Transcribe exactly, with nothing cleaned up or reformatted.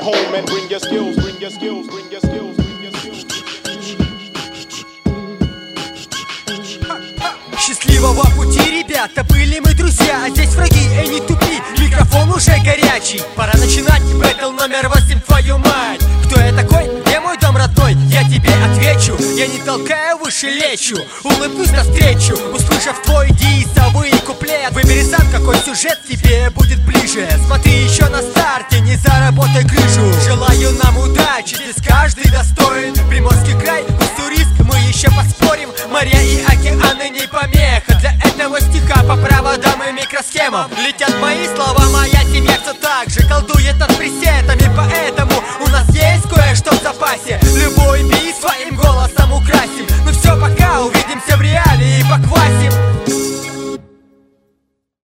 home and bring your skills, bring your skills, bring your skills, bring your skills. Счастливого пути, ребята, были мы друзья, а здесь враги, эй, не тупи, микрофон уже горячий. Пора начинать бэтл номер восемь, твою мать. Кто я такой? Где мой дом родной? Я тебе отвечу, я не толкаю, выше лечу. Улыбнусь навстречу, услышав твой дисовый куплет. Выбери сам, какой сюжет тебе будет ближе. Смотри еще на старте, не заработай крышу. Желаю нам удачи, здесь каждый достоин. Приморский край, Уссурийск, мы еще поспорим. Моря и океаны не помеха для этого стиха. По проводам и микросхемам летят мои слова, моя семья все так же колдует над